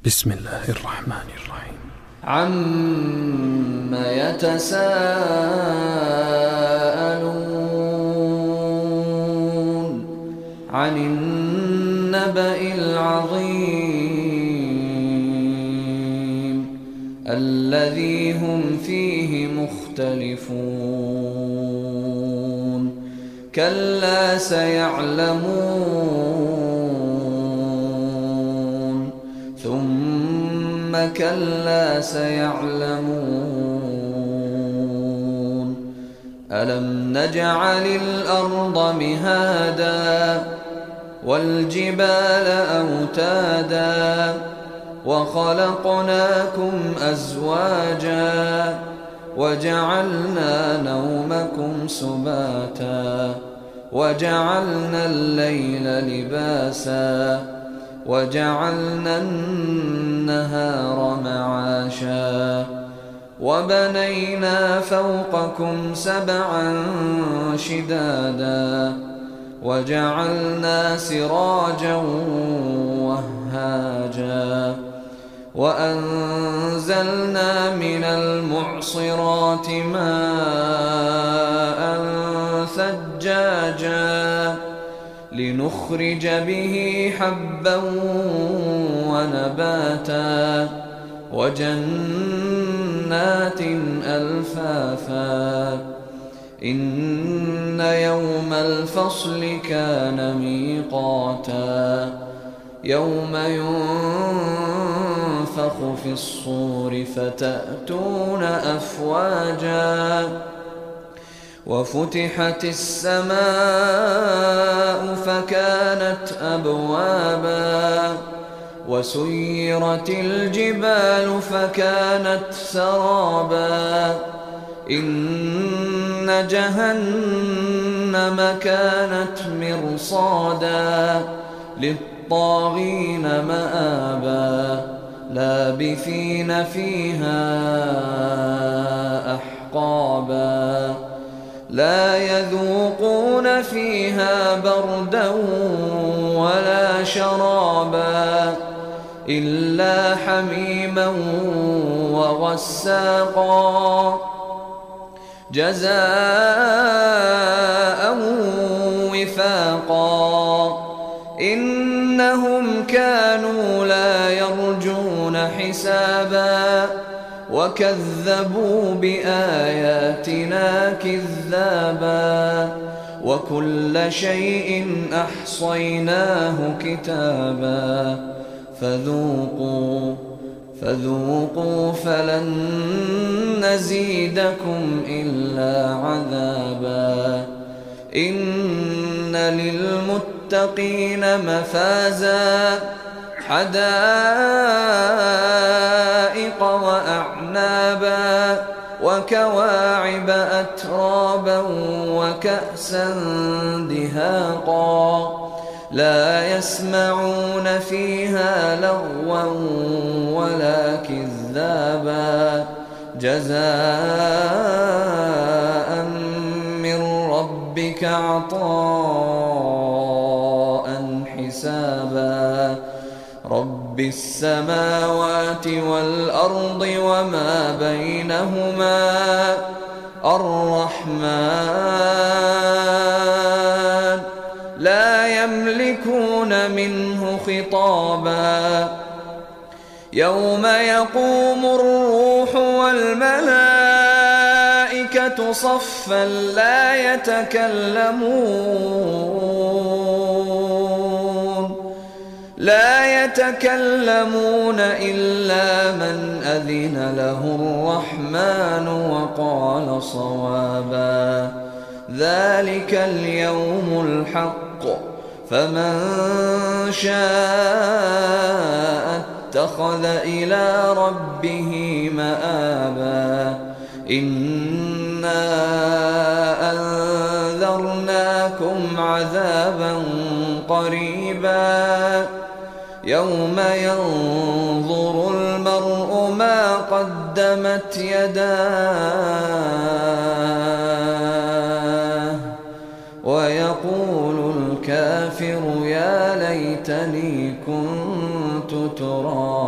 بسم الله الرحمن الرحيم. عم يتساءلون عن النبأ العظيم الذي هم فيه مختلفون كلا سيعلمون ثم كلا سيعلمون ألم نجعل الأرض مهادا والجبال أوتادا وخلقناكم أزواجا وجعلنا نومكم سباتا وجعلنا الليل لباسا وجعلنا النهار معاشا وبنينا فوقكم سبعا شدادا وجعلنا سراجا وهاجا وأنزلنا من المعصرات ماء ثجاجا لنخرج به حبا ونباتا وجنات ألفافا إن يوم الفصل كان ميقاتا يوم ينفخ في الصور فتأتون أفواجا وفتحت السماء فكانت أبوابا وسيرت الجبال فكانت سرابا إن جهنم كانت مرصادا للطاغين مآبا لابثين فيها أحقابا لا يذوقون فيها بردا ولا شرابا إلا حميما وغساقا جزاء وفاقا إنهم كانوا لا يرجون حسابا وكذبوا بآياتنا كذابا وكل شيء أحصيناه كتابا فذوقوا فلن نزيدكم إلا عذابا إن للمتقين مفازا حدائق وأعنابا وكواعب أترابا وكأسا دهاقا لا يسمعون فيها لغوا ولا كذابا جزاء من ربك عطاء حسابا رب السماوات والأرض وما بينهما الرحمن لا يملكون منه خطابا يوم يقوم الروح والملائكة صفا لا يتكلمون إلا من أذن له الرحمن وقال صوابا ذلك اليوم الحق فمن شاء اتخذ إلى ربه مآبا إنا أنذرناكم عذابا قريبا يوم ينظر المرء ما قدمت يداه ويقول الكافر يا ليتني كنت ترابا.